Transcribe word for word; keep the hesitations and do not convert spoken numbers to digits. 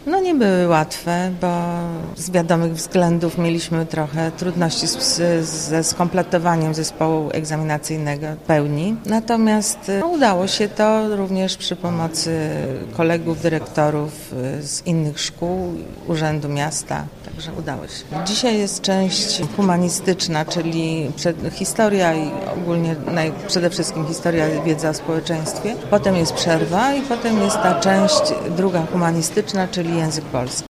No nie były łatwe, bo z wiadomych względów mieliśmy trochę trudności z, z, ze skompletowaniem zespołu egzaminacyjnego w pełni. Natomiast no, udało się to również przy pomocy kolegów, dyrektorów z innych szkół, Urzędu Miasta, także udało się. Dzisiaj jest część humanistyczna, czyli historia i ogólnie naj, przede wszystkim historia, wiedza o społeczeństwie. Potem jest przerwa i potem jest ta część druga humanistyczna, czyli język polski.